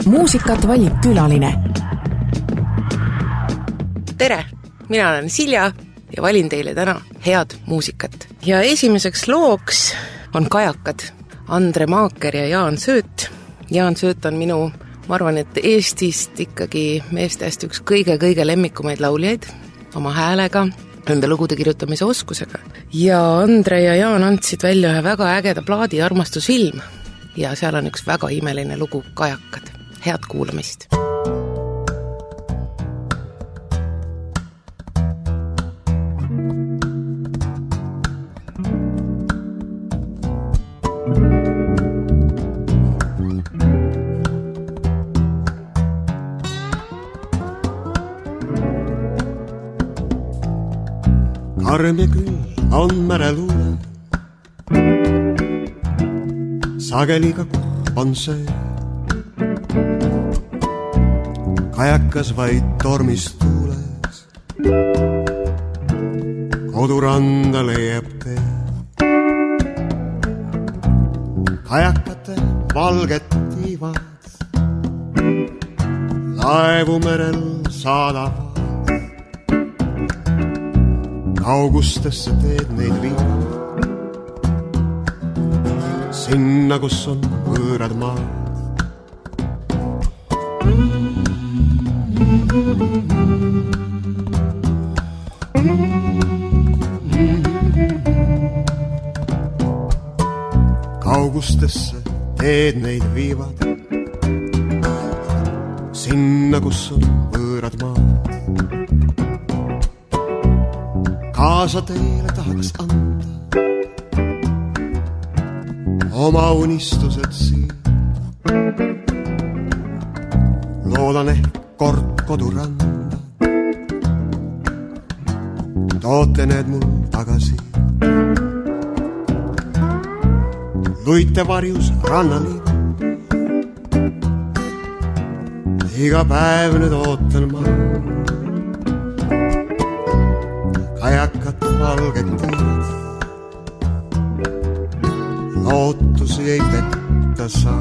Muusikat valib külaline. Tere, mina olen Silja ja valin teile täna head muusikat. Ja esimeseks looks on Kajakad, Andre Maaker ja Jaan Sööt. Jaan Sööt on minu, ma arvan, et Eestist ikkagi meestest üks kõige lemmikumaid lauljaid oma häälega, enda lugude kirjutamise oskusega. Ja Andre ja Jaan andsid välja ühe väga ägeda plaadi Armastusfilm ja seal on üks väga imeline lugu Kajakad. Head kuulamist! Karm ja küll on märeluule, sageli ka kurb on see. Kajakas vaid tormis tuules, koduranda leiab tee. Kajakate valget tiivad, laevu merel saadavad. Kaugustesse teed neid viivad, sinna, kus on võõrad maad. Kaugustesse teed neid viivad, sinna, kus on võõrad maad. Kaasa teile tahaks anda oma unistused siin. Loodan ehk kord koduranda, toote need mul tagasi. Luite varjus rannaliiva, iga päev nüüd ootan ma. Kajakat valget tiivad, lootusi ei petta saa.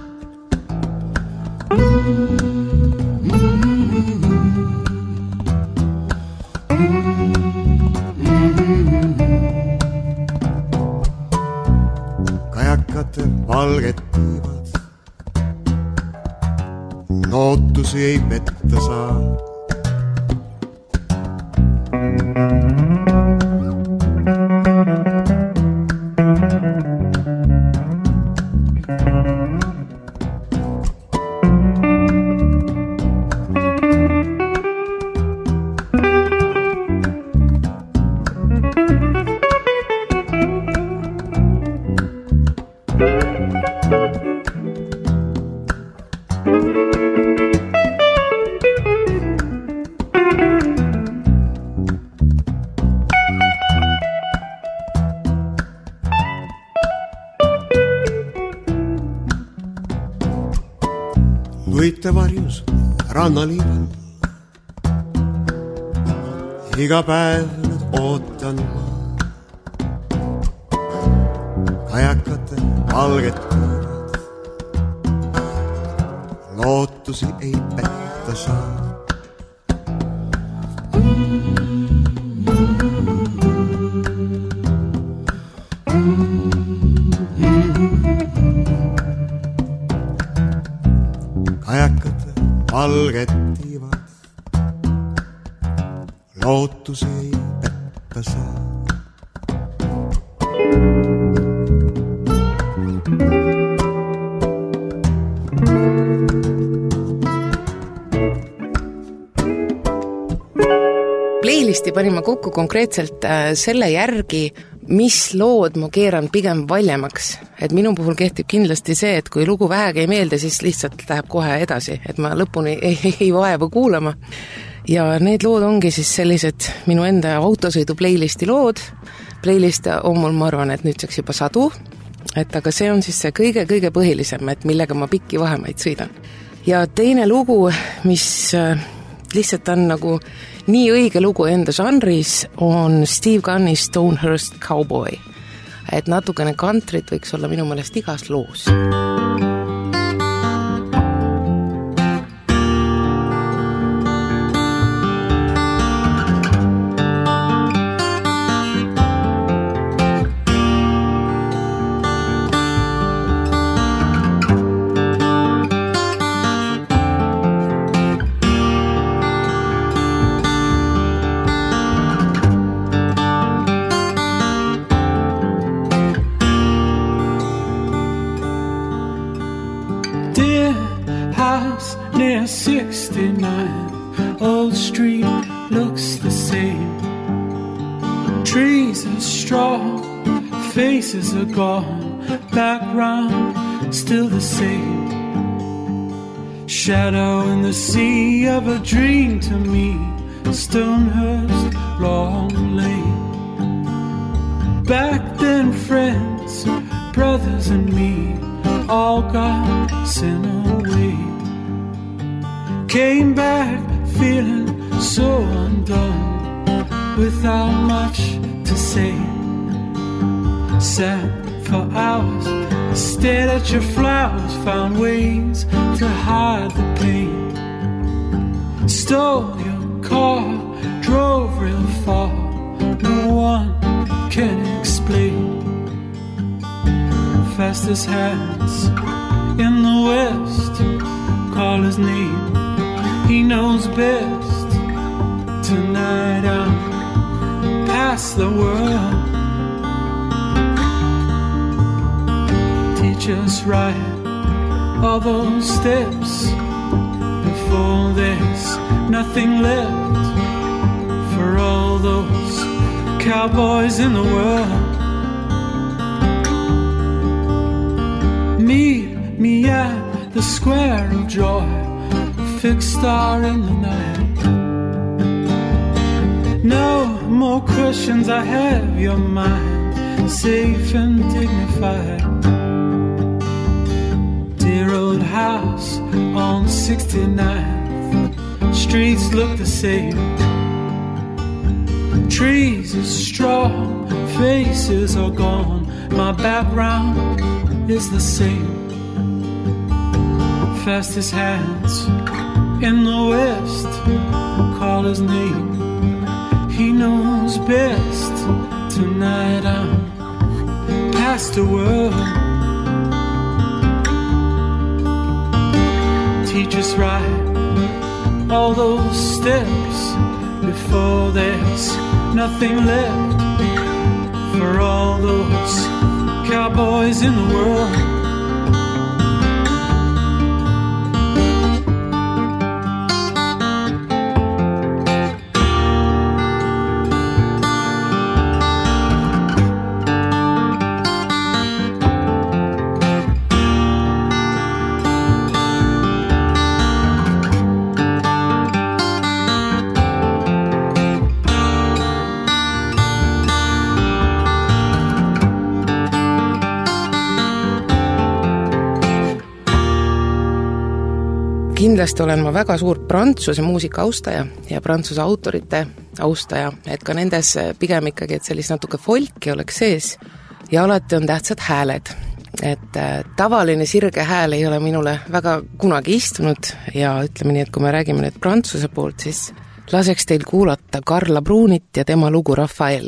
Kajakate valget tiivad, lootusi ei petta saa. Luite varjus rannaliival, iga päev nüüd ootan ma. Kajakate valget tiivad, lootusi ei petta saa. Kajakate valget tiivad, lootusi ei petta saa. Playlisti panin ma kokku konkreetselt selle järgi, mis lood ma keeran pigem valjemaks. Et minu puhul kehtib kindlasti see, et kui lugu vähegi ei meelde, siis lihtsalt läheb kohe edasi, et ma lõpuni ei vaeva kuulama. Ja need lood ongi siis sellised minu enda autosõidu playlisti lood. Playlist on mul, ma arvan, et nüüdseks juba 100, et aga see on siis see kõige põhilisem, et millega ma pikki vahemaid sõidan. Ja teine lugu, mis lihtsalt on nagu nii õige lugu enda žanris, on Steve Gunni Stonehurst Cowboy. Et natukene countryt võiks olla minu meelest igas loos. house near 69. Old street looks the same. Trees are straw, faces are gone, background still the same. Shadow in the sea of a dream to me, Stonehurst, Long Lane. Back then friends, brothers and me, all got sent away. Came back feeling so undone, without much to say. Sat for hours, stared at your flowers, found ways to hide the pain. Stole your car, drove real far, no one can explain. Fastest hands in the west, call his name, he knows best. Tonight I'm past the world. Teach us right all those steps before there's nothing left for all those cowboys in the world. Meet me at the Square of Joy, fixed star in the night. No more questions, I have your mind, safe and dignified. Dear old house on 69th, streets look the same. Trees are straw, faces are gone, my background is the same. Fastest hands in the west, call his name, he knows best. Tonight I'm past the world. Teach us right all those steps before there's nothing left for all those cowboys in the world. Kindlasti olen ma väga suur Prantsuse muusika austaja ja Prantsuse autorite austaja, et ka nendes pigem ikkagi, et sellist natuke folki oleks sees ja alati on tähtsad hääled. Et tavaline sirge hääl ei ole minule väga kunagi istunud ja ütleme nii, et kui me räägime nüüd Prantsuse poolt, siis laseks teil kuulata Carla Brunit ja tema lugu Raphael.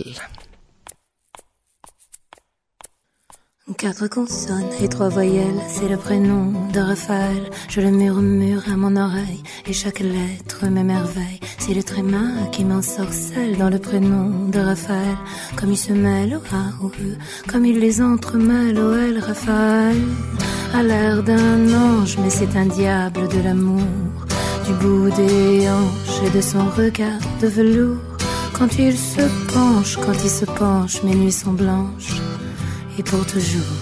4 consonnes et 3 voyelles, c'est le prénom de Raphaël. Je le murmure à mon oreille et chaque lettre m'émerveille. C'est le tréma qui m'ensorcelle dans le prénom de Raphaël. Comme il se mêle au A, au E, comme il les entremêle au L. Raphaël a l'air d'un ange, mais c'est un diable de l'amour. Du bout des hanches et de son regard de velours. Quand il se penche, mes nuits sont blanches. Et pour toujours.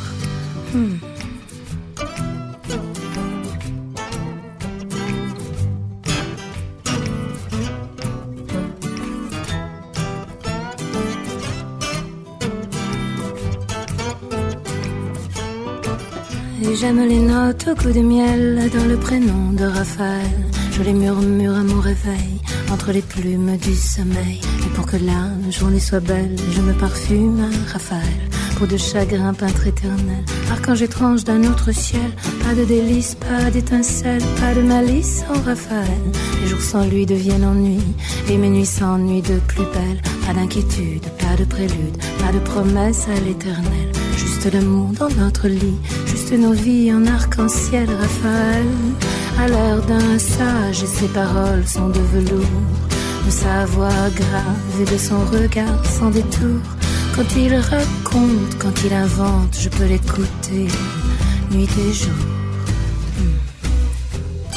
Et j'aime les notes au goût de miel dans le prénom de Raphaël. Je les murmure à mon réveil entre les plumes du sommeil. Et pour que la journée soit belle, je me parfume à Raphaël. Peau de chagrin, peintre éternel, archange étrange d'un autre ciel. Pas de délices, pas d'étincelles, pas de malice en Raphaël. Les jours sans lui deviennent ennui, et mes nuits s'ennuient de plus belle. Pas d'inquiétude, pas de prélude, pas de promesse à l'éternel. Juste l'amour dans notre lit, juste nos vies en arc-en-ciel. Raphaël a l'air d'un sage et ses paroles sont de velours. De sa voix grave et de son regard sans détour. Quand il raconte, quand il invente, je peux l'écouter nuit et jour.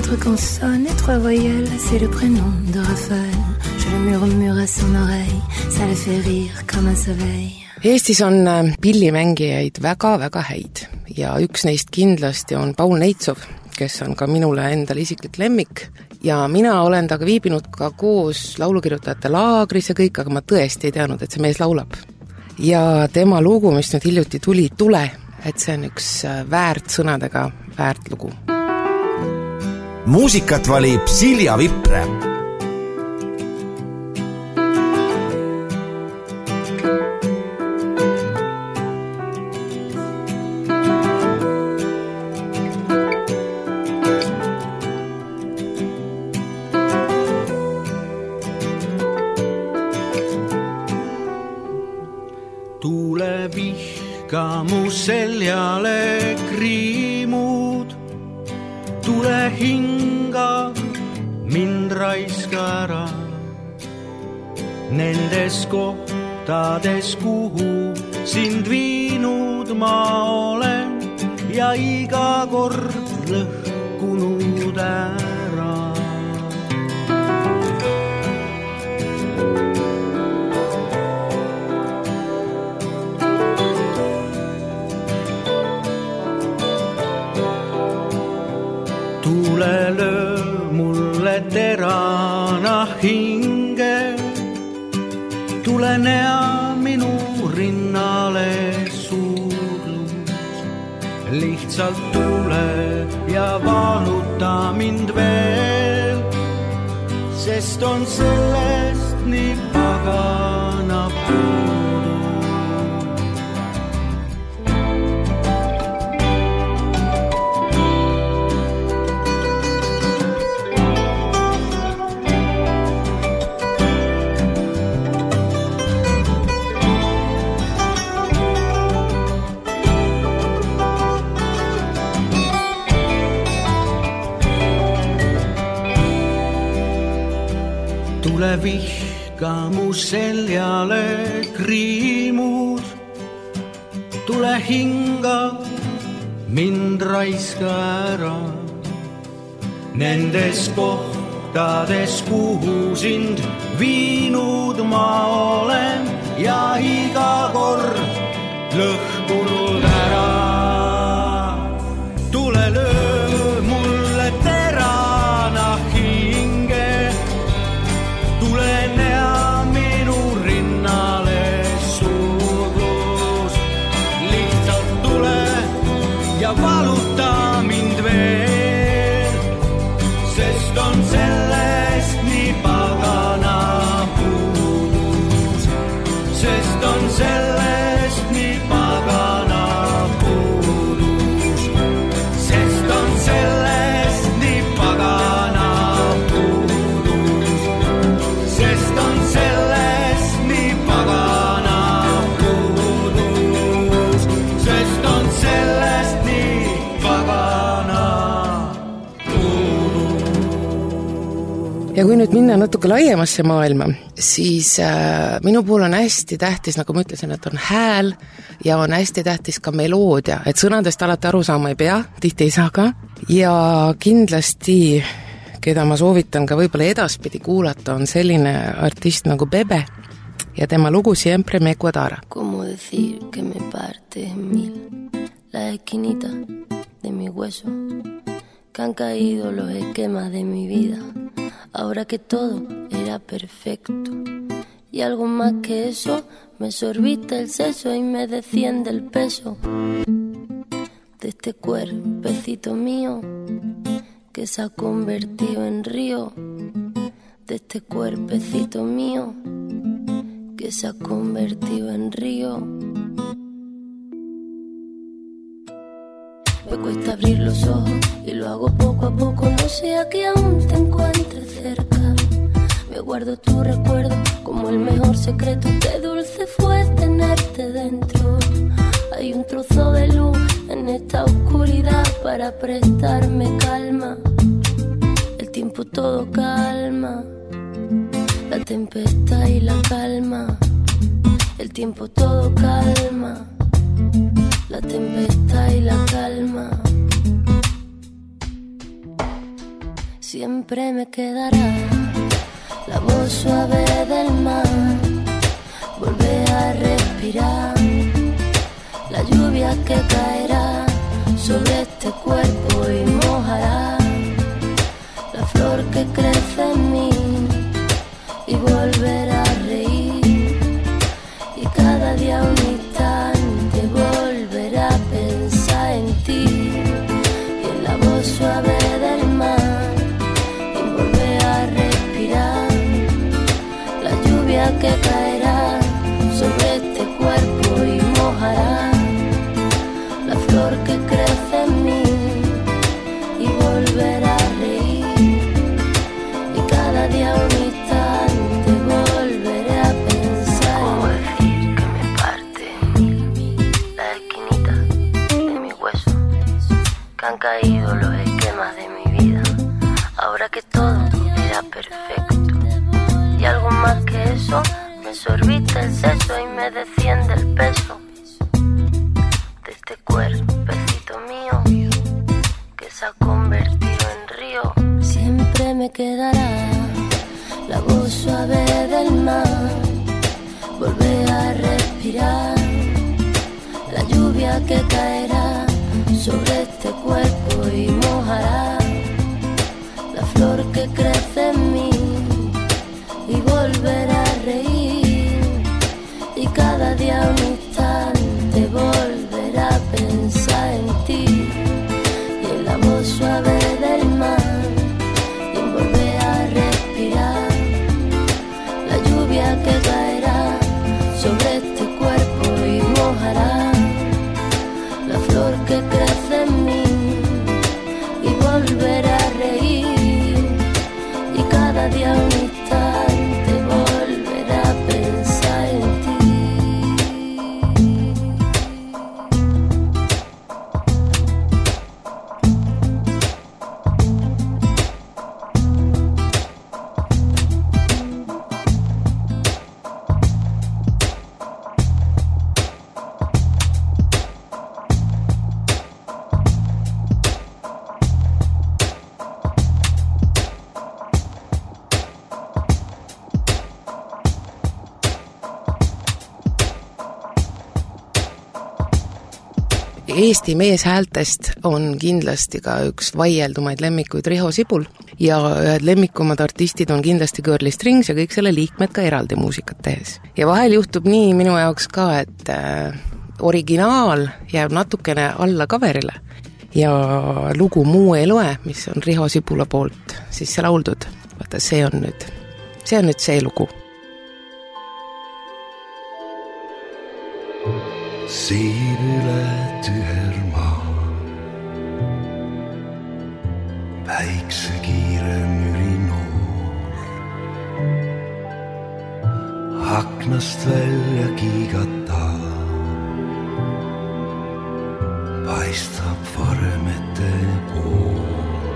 montre quand sonne et 3 voyelles, c'est le prénom de Raphaël. Je le murmure à son oreille, ça le fait rire comme un soleil. Eestis on pillimängijaid väga-väga häid ja üks neist kindlasti on Paul Neitsov, kes on ka minule endale isiklik lemmik ja mina olen temaga viibinud ka koos laulukirjutajate laagris ja kõik, aga ma tõesti ei teadnud, et see mees laulab. Ja tema lugu, mis nüüd hiljuti tuli, Tule, et see on üks väärt sõnadega väärt lugu. Muusikat valib Silja Vipre. Tule vihka mu seljale kriimud, tule hinga, mind raiska ära. Nendes kohtades, kuhu sind viinud ma olen ja iga kord lõhkunud ära. Tule löö mulle terana hinge, tule näa minu rinnale suudlus. Lihtsalt tule ja valuta mind veel, sest on sellest nii pagana puudu. Tule vihka mu seljale kriimud, tule hinga, mind raiska ära. Nendes kohtades, kuhu sind viinud ma olen ja iga kord lõhkunud ära. Tule löö mulle terana hinge, tule näa minu rinnale suudlus. Lihtsalt tule ja valuta mind veel, sest on sellest nii pagana puudus. Sest on sellest nii pagana puudus. Sest on sellest nii pagana puudus. Sest on sellest nii pagana puudus. Sest on sellest nii pagana puudus. Ja kui nüüd minna natuke laiemasse maailma, siis minu puhul on hästi tähtis, nagu ma ütlesin, et on hääl ja on hästi tähtis ka meloodia, et sõnadest alati aru saama ei pea, tihti ei saa ka. Ja kindlasti, keda ma soovitan ka võib-olla edaspidi kuulata, on selline artist nagu Bebe ja tema lugu Siempre me cuadra. ¿Cómo decir que me parte en mil la esquinita de mi hueso? Que han caído los esquemas de mi vida, ahora que todo era perfecto. Y algo más que eso, me sorbiste el seso y me desciende el peso de este cuerpecito mío que se ha convertido en río. De este cuerpecito mío que se ha convertido en río. Me cuesta abrir los ojos y lo hago poco a poco. No sea que aún te encuentres cerca. Me guardo tu recuerdo como el mejor secreto. Qué dulce fue tenerte dentro. Hay un trozo de luz en esta oscuridad para prestarme calma. El tiempo todo calma, la tempestad y la calma. El tiempo todo calma, la tempestad y la calma. Siempre me quedará la voz suave del mar, volver a respirar, la lluvia que caerá sobre este cuerpo y mojará la flor que crece en mí y volver a reír, y cada día un instante volver a pensar en ti y en la voz suave del mar, y volver a respirar la lluvia que caerá sobre este cuerpo y mojará la flor que crece en mí y volver a reír, y cada día un instante volveré a pensar. ¿Cómo decir que me parte la esquinita de mi hueso, que han caído los esquemas de mi vida, ahora que todo era perfecto y algo más que eso? Me sorbita el seso y me desciende el peso de este cuerpecito mío que se ha convertido en río. Siempre me quedará la voz suave del mar, volver a respirar la lluvia que caerá sobre este cuerpo y mojará la flor que crece en mí y volver a reír, y cada día un instante volver a pensar en ti y en la voz suave del mar, y en volver a respirar la lluvia que caerá sobre este cuerpo y mojará la flor que crece en mí y volver a reír, y cada día un instante volver a pensar en ti. Eesti meeshäältest on kindlasti ka üks vaieldumaid lemmikuid Riho Sibul ja ühed lemmikumad artistid on kindlasti Girly Strings ja kõik selle liikmed ka eraldi muusikat tehes. Ja vahel juhtub nii minu jaoks ka, et originaal jääb natukene alla coverile ja lugu Muu ei loe, mis on Riho Sibula poolt siis lauldud. Vaata, see on nüüd see lugu. Siin üle tühermaa päikse kiire mürinoor aknast välja kiigata paistab varemete pool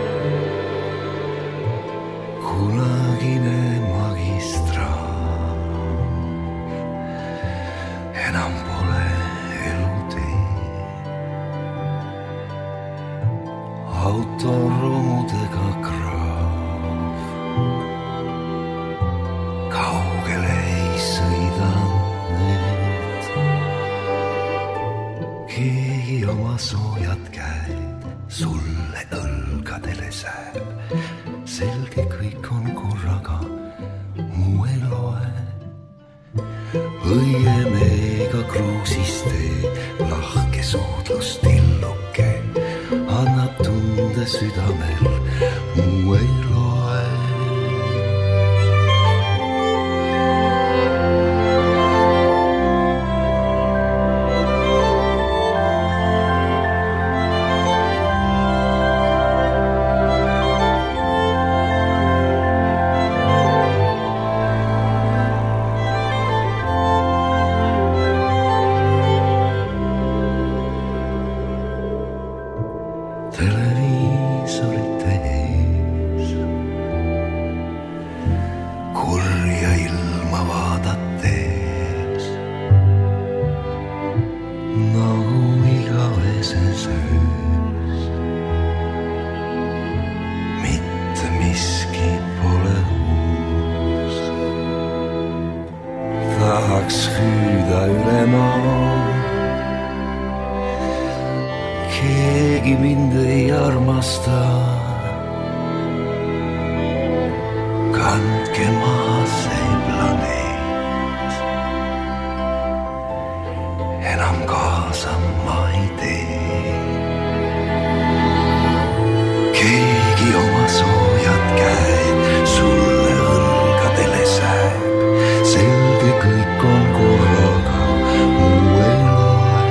kunagine magistraat enam pole autoromudega kraav kaugele ei sõida need keegi oma soojad käed sulle õlgadele sääb selge kõik on korraga muu ei loe õiemega kruusiste lahke suudlust illuke annab tunde südamel, muu ei loe. keegi mind ei armasta. Kandke maha see planeet, enam kaasa ma ei tee. Keegi oma soojad käed sulle õlgadele sääb, selge kõik on korraga, muu ei loe.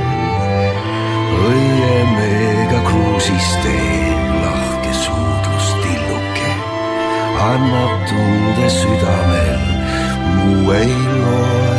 Õiemeega kruusis tee lahke suudlustilluke, annab tunde südamel, muu ei loe.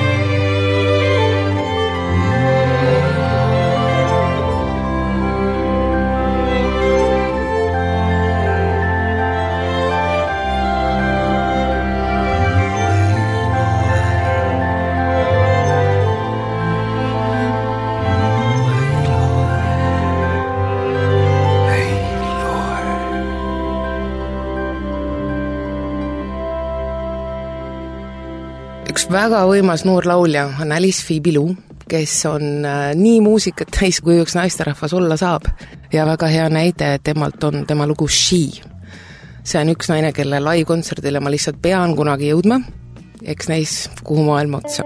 Väga võimas noor laulja on Alice Phoebe-Lou, kes on nii muusikat täis, kui üks naisterahvas olla saab. Ja väga hea näide temalt on tema lugu She. See on üks naine, kelle live-kontserdile ma lihtsalt pean kunagi jõudma. Eks näis, kuhu maailma otsa.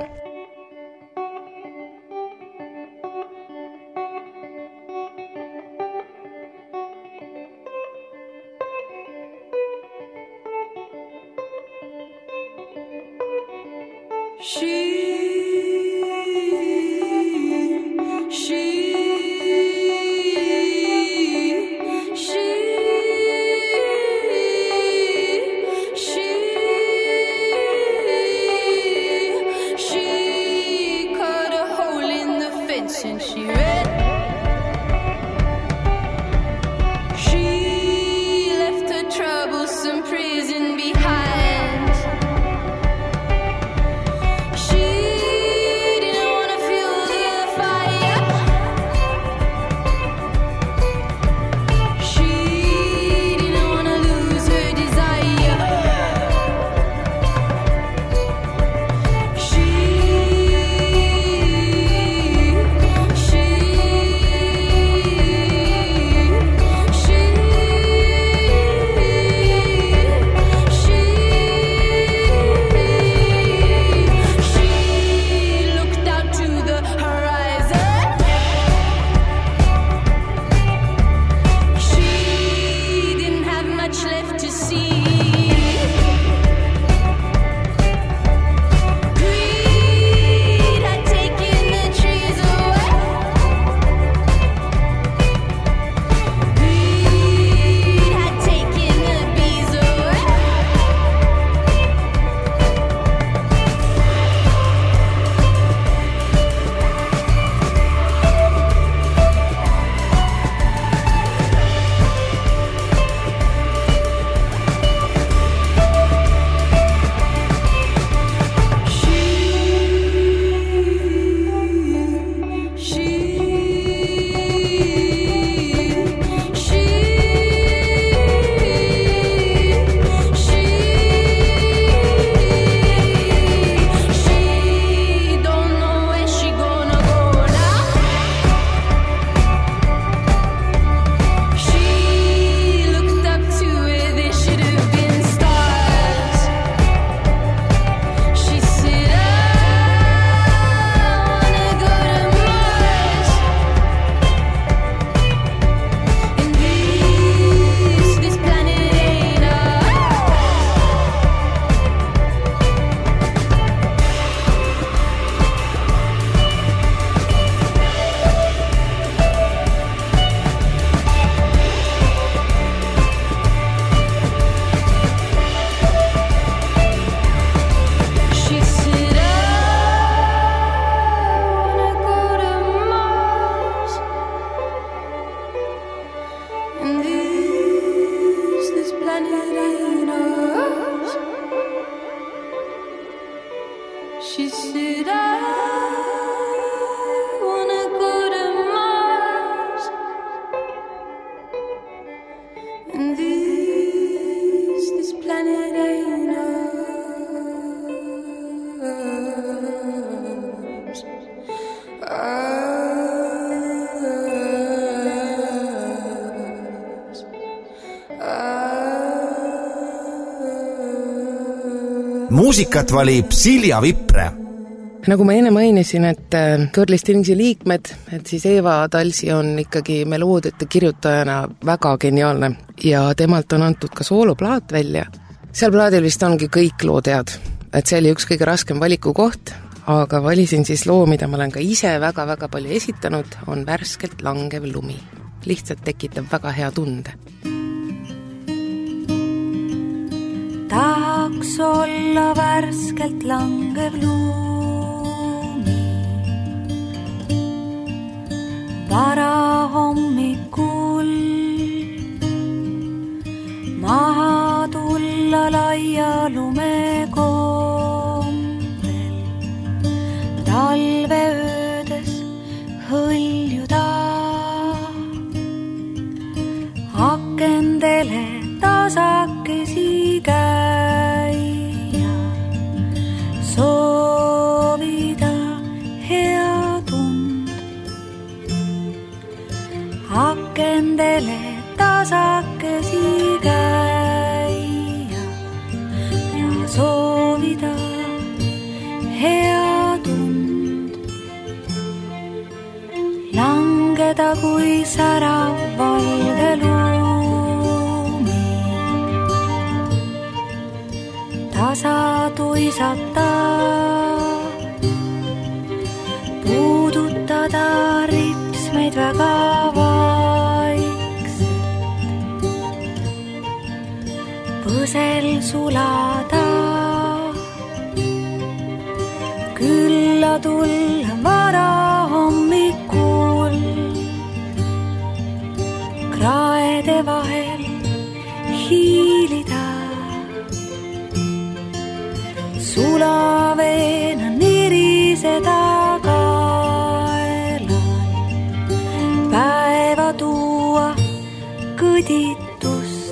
Muusikat valib Silja Vipre. Nagu ma enne mainisin, et Girl Stingsi liikmed, et siis Eva Talsi on ikkagi meloodiate kirjutajana väga geniaalne ja temalt on antud ka sooloplaat välja. Seal plaadil vist ongi kõik lood head, et see oli üks kõige raskem valiku koht, aga valisin siis loo, mida ma olen ka ise väga-väga palju esitanud, on Värskelt langev lumi. Lihtsalt tekitab väga hea tunde. Tahaks olla värskelt langev lumi, vara hommikul, maha tulla laia lumekombel, talveöödes hõljuda, akendele tasakesi käia, soovida hea tund. Akendele tasakesi käia ja soovida hea tund. Langeda kui särav valge lumi, tasa tuisata, puudutada ripsmeid väga vaikselt, põsel sulada, külla tulla vara hommikul, kraede vahel hiilida, sulaveena niriseda kaelal, päeva tuua kõditust.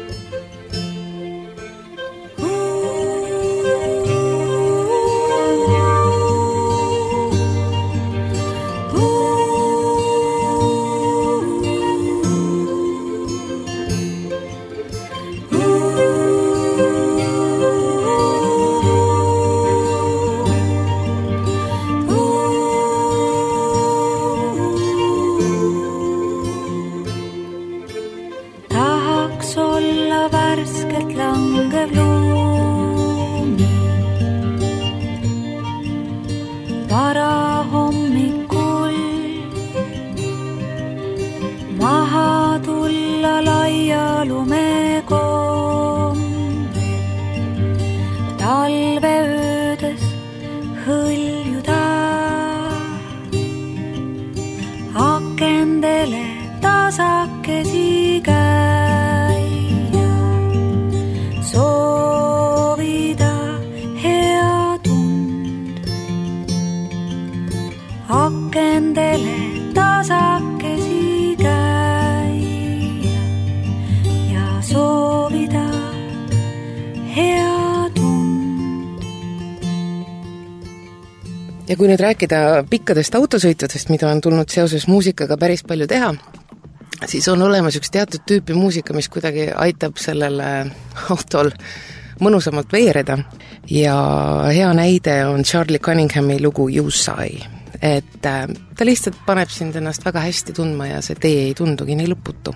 Ja kui nüüd rääkida pikkadest autosõitudest, mida on tulnud seoses muusikaga päris palju teha, siis on olemas üks teatud tüüpi muusika, mis kuidagi aitab sellele autol mõnusamalt veereda. Ja hea näide on Charlie Cunninghami lugu You Sigh. Et ta lihtsalt paneb sind ennast väga hästi tundma ja see tee ei tundugi nii lõputu.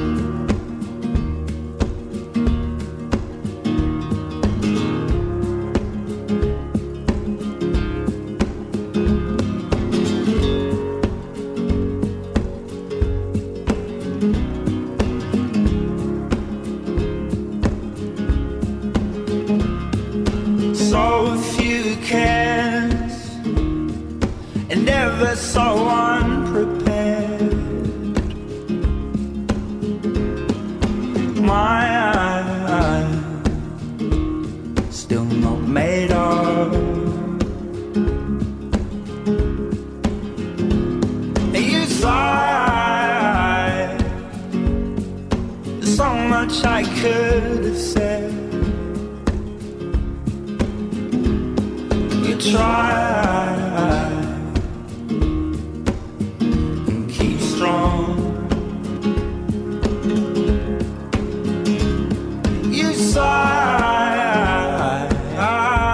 So unprepared, my eyes still not made of. You sigh, there's so much I could have said. You try strong. You sigh,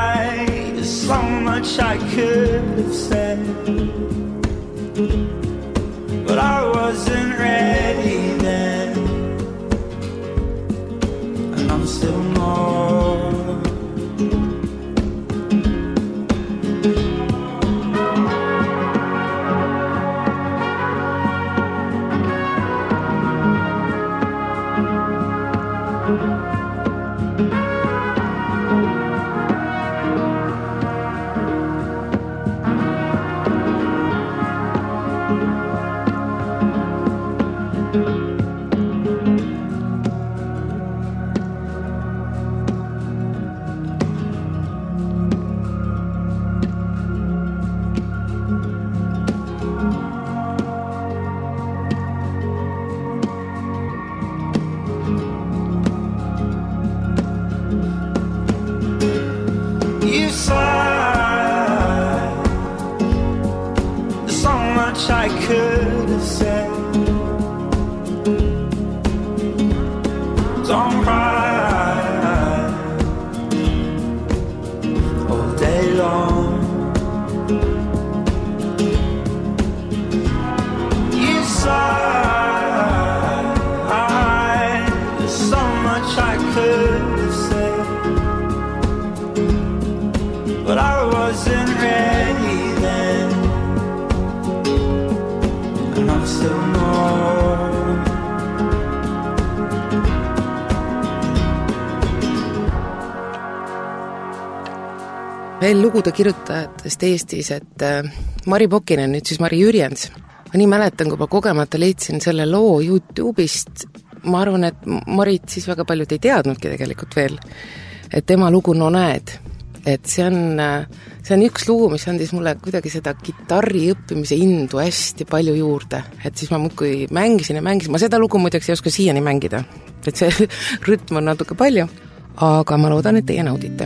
veel lugude kirjutajatest Eestis, et Mari Pokinen, nüüd siis Mari Jürjens. Ma nii mäletan, kui ma kogemata leidsin selle loo YouTube'ist, ma arvan, et Marit siis väga paljud ei teadnudki tegelikult veel, et tema lugu No näed. Et see on üks lugu, mis andis mulle kuidagi seda kitarri õppimise indu hästi palju juurde. Et siis ma muudkui mängisin ja mängisin. Ma seda lugu muideks ei oska siiani mängida. Et see rütm on natuke palju, aga ma loodan, et teie naudite.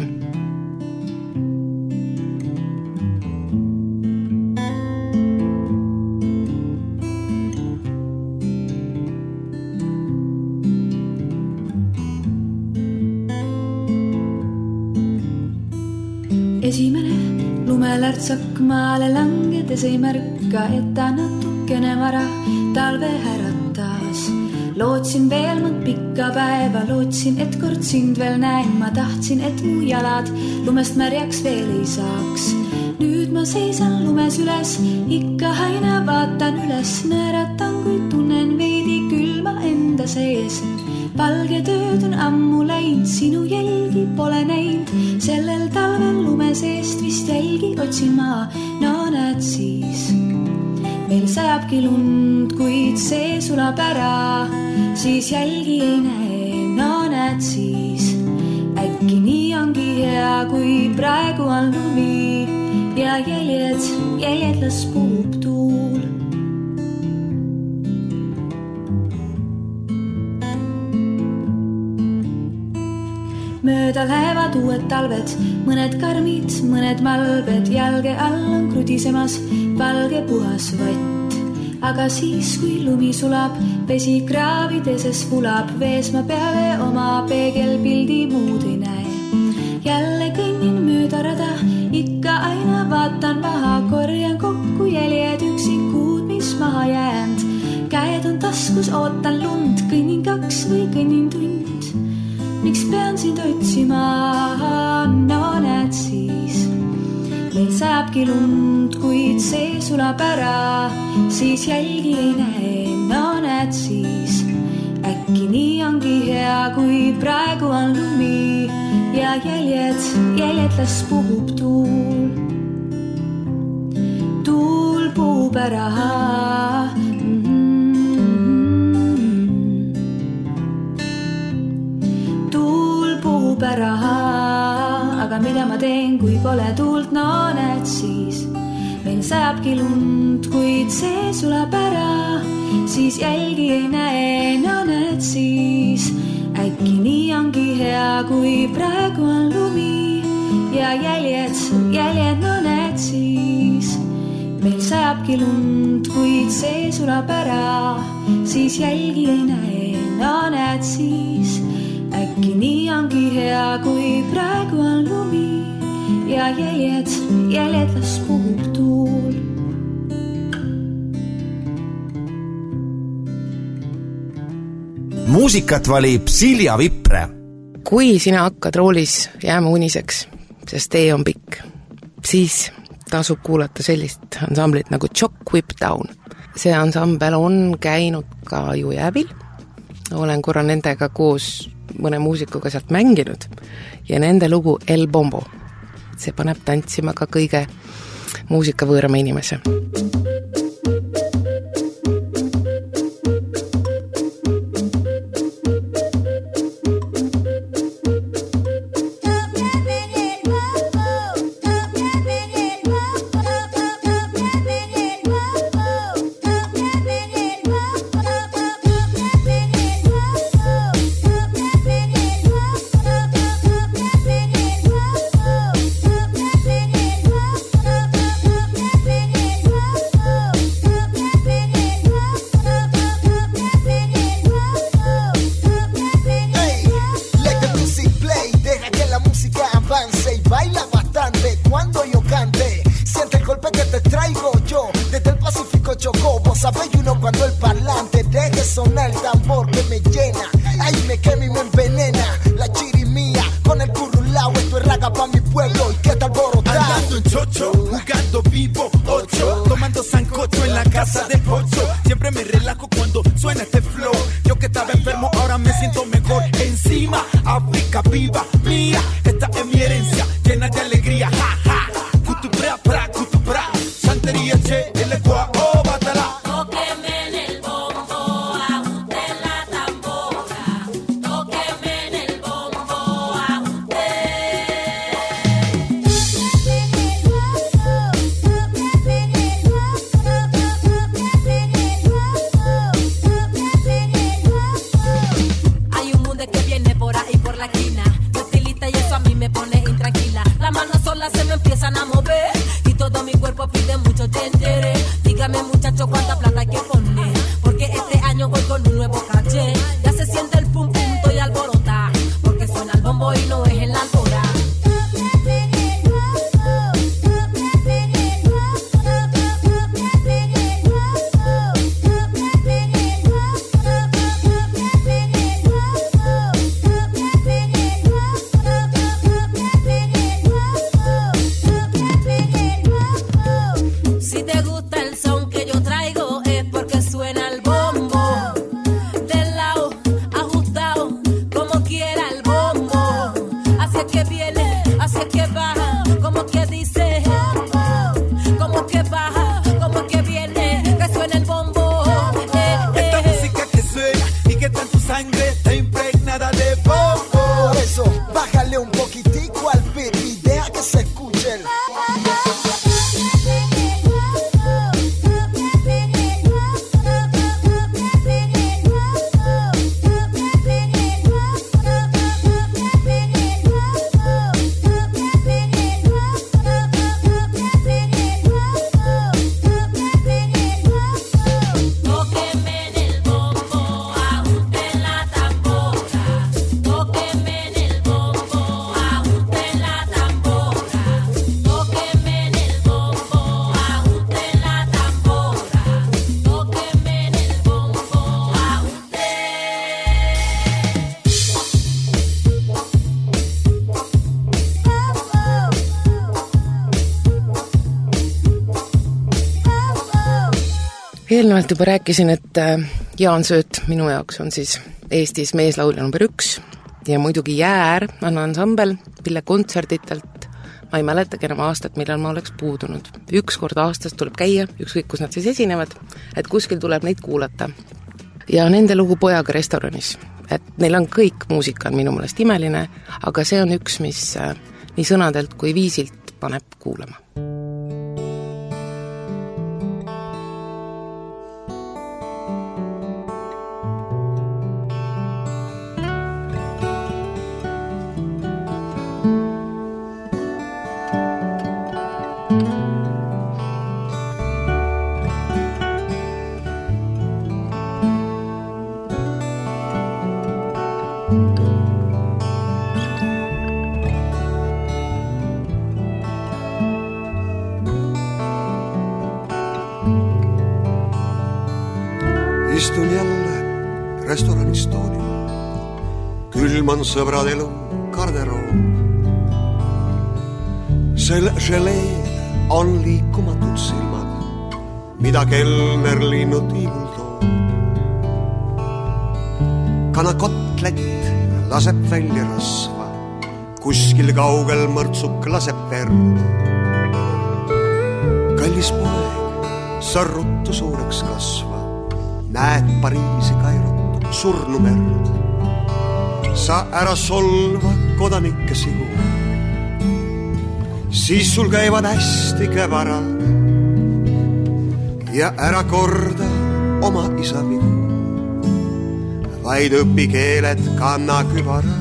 Esimene lumelärtsak maale langedes ei märka, et ta natukene vara talve äratas. Lootsin veel mõnd pikka päeva, lootsin, et kord sind veel näen. Ma tahtsin, et mu jalad lumest märjaks veel ei saaks. Nüüd ma seisan lumes üles, ikka aina vaatan üles. Nääratan, kui tunnen veidi külma enda sees. Valge tööd on ammu läinud, sinu jälgi pole näinud. Sellel talvel lume seest vist jälgi otsin ma, no näed siis. Meil sajabki lund, kuid see sulab ära, siis jälgi ei näe, no näed siis. Äkki nii ongi hea, kui praegu on lumi ja jäljed las puhub tuul. Mööda lähevad uued talved, mõned karmid, mõned malbed. Jalge all on krudisemas valge puhas vott. Aga siis, kui lumi sulab, vesi kraavideses vulab. Vees ma peale oma peegelpildi muud ei näe. Jälle kõnnin mööda rada, ikka aina vaatan maha. Korjan kokku jäljed üksikud, mis maha jäänd. Käed on taskus, ootan lund, kõnnin 2 või kõnnin tund. Miks pean sind otsima, no näed siis. Meil sajabki lund, kuid see sulab ära, siis jälgi ei näe, no näed siis. Äkki nii ongi hea, kui praegu on lumi ja jäljed las puhub tuul. Tuul puhub ära. Aga mida ma teen, kui pole tuult, no näed siis. Meil sajabki lund, kuid see sulab ära, siis jälgi ei näe, no näed siis. Äkki nii ongi hea, kui praegu on lumi ja jäljed, no näed siis. Meil sajabki lund, kuid see sulab ära, siis jälgi ei näe, no näed siis. Äkki nii ongi hea, kui praegu on lumi ja jäljed las puhub tuul. Muusikat valib Silja Vipre. Kui sina hakkad roolis jääma uniseks, sest tee on pikk, siis tasub kuulata sellist ansamblit nagu Jock Whip Down. See ansambel on käinud ka Jujävil. Olen korra nendega koos mõne muusikuga sealt mänginud ja nende lugu El Bombo. See paneb tantsima ka kõige muusikavõõrama inimese. África viva, mía, esta es mi herencia, llena de alegría, ja, ja. con un nuevo caché. Ya se siente el pum pum, estoy alborota, porque suena el bombo y no es en la albora. Bájale un poquitico al beat y deja que se escuche el... Eelnevalt juba rääkisin, et Jaan Sööt minu jaoks on siis Eestis meeslaulja number 1 ja muidugi Jäär on ansambel, mille kontserditelt ma ei mäletagi enam aastat, millal ma oleks puudunud. Üks kord aastas tuleb käia, ükskõik kus nad siis esinevad, et kuskil tuleb neid kuulata. Ja nende lugu Pojaga restoranis, et neil on kõik muusika on minu meelest imeline, aga see on üks, mis nii sõnadelt kui viisilt paneb kuulama. Istun jälle restoranis tooni. Külm on sõbrad elu garderoob. Sel želeel on liikumatud silmad, mida kelner linnud tiivul toob. Kanakotlet laseb välja rasva, kuskil kaugel mõrtsuk laseb verd. Kallis poeg, sa ruttu suureks kasva. Näed Pariisi Kairot, surnu merd. Sa ära solva kodanikke sigu. Siis sul käivad hästi kävarad. Ja ära korda oma isa vigu. Vaid õpi keeled kanna kübarad.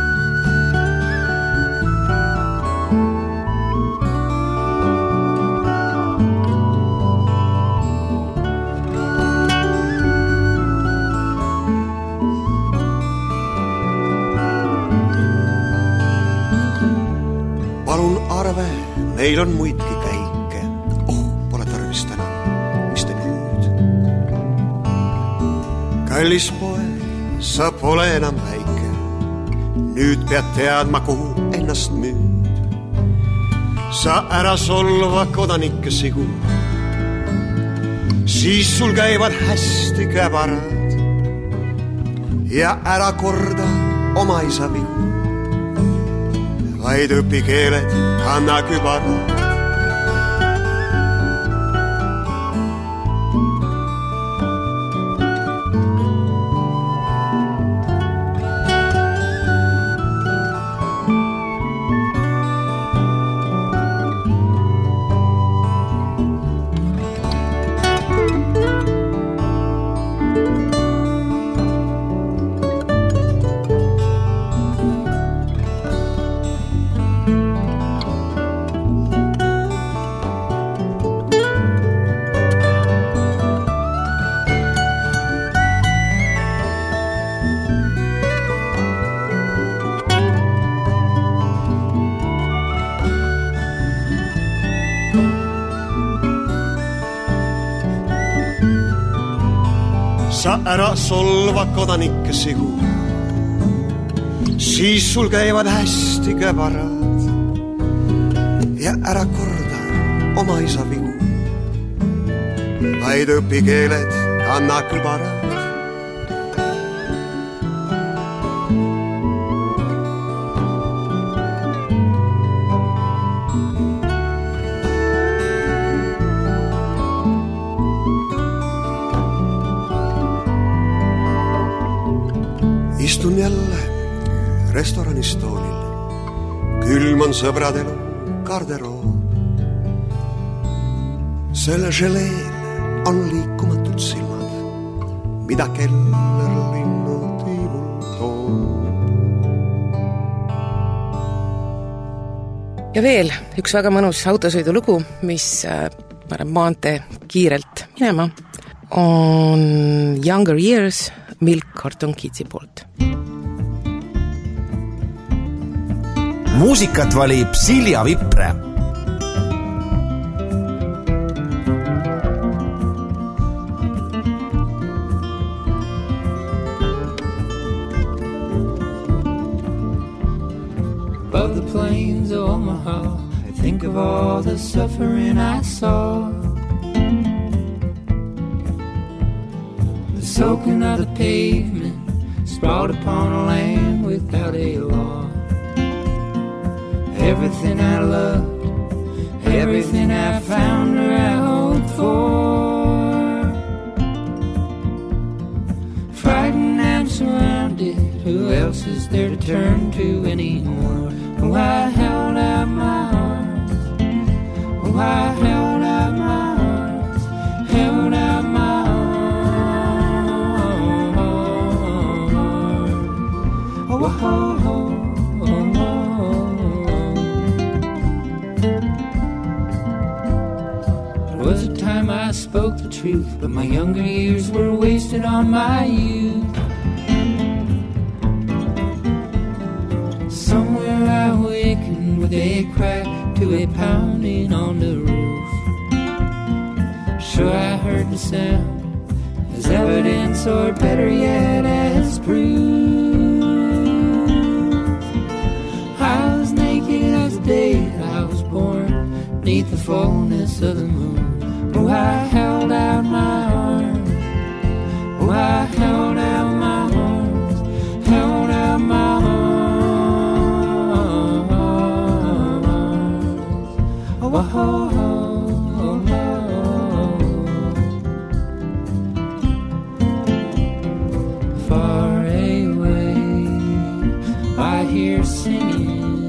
Meil on muidki käike, pole tarvis täna, mis te nüüd? Kallis poeg, sa pole enam väike, nüüd pead teadma, kuhu ennast müüd. Sa ära solva kodanikke sigu, siis sul käivad hästi käbarad. Ja ära korda oma isa vigu. Vaid õpi keeled, kanna kübarad. sa ära solva kodanikke sigu. Siis sul käivad hästi käbarad ja ära korda oma isa vigu. Vaid õpikeeled kanna kõlbarad. Istun jälle restoranistoolil. Külm on sõbradel garderoob. Selle želeel on liikumatud silmad, mida keller linnu tiivul toob. Ja veel üks väga mõnus autosõidulugu, mis paneb maantee kiirelt minema, on Younger Years Milk Carton Kidsi poolt. Muusikat valib Silja Vipre. Above the plains of Omaha, I think of all the suffering I saw. The soaking of the pavement, sprawled upon a land without a law. Everything I loved, everything I found or I hoped for. Frightened and surrounded, who else is there to turn to anymore? Oh, I held out my arms. Oh, I held out my arms. Held out my arms. Oh, oh, oh. Was a time I spoke the truth, but my younger years were wasted on my youth. Somewhere I awakened with a crack to a pounding on the roof. Sure I heard the sound as evidence, or better yet as proof. I was naked as the day I was born, beneath the fullness of the moon. Oh, I held out my arms. Oh, I held out my arms. Held out my arms. Oh, oh, oh, oh, oh. Far away, I hear singing.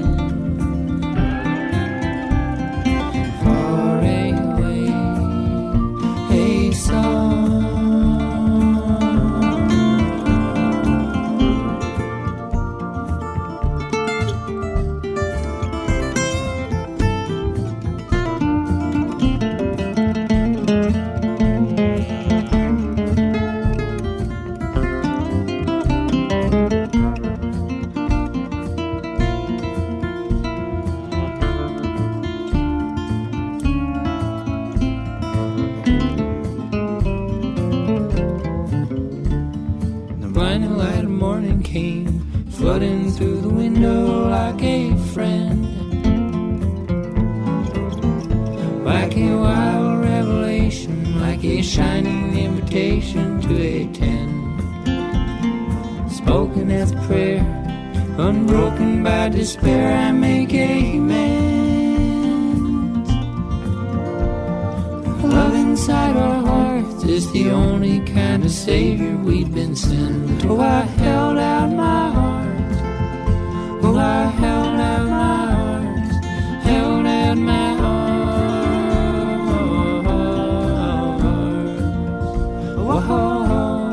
Flooding through the window like a friend, like a wild revelation, like a shining invitation to attend, spoken as a prayer, unbroken by despair. I make amends. Love inside our hearts is the only kind of savior we've been sent. Oh, I held out my heart. Oh, I held out my arms, held out my arms. Oh, oh, oh,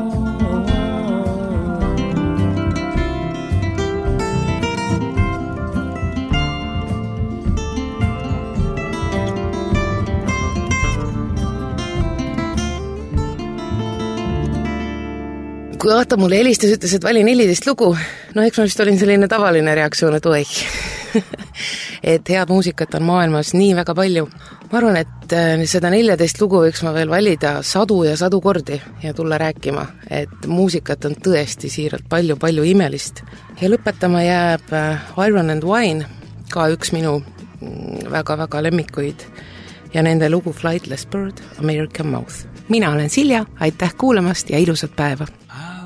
kui Aata mulle helistas, ütles, et valin 14 lugu, no eks ma vist olin selline tavaline reaktsioon, et oih, et head muusikat on maailmas nii väga palju, ma arvan, et seda 14 lugu võiks ma veel valida sadu ja sadu kordi ja tulla rääkima, et muusikat on tõesti siiralt palju imelist. Ja lõpetama jääb Iron and Wine, ka üks minu väga lemmikuid ja nende lugu Flightless Bird, American Mouth. Mina olen Silja, aitäh kuulamast ja ilusat päeva!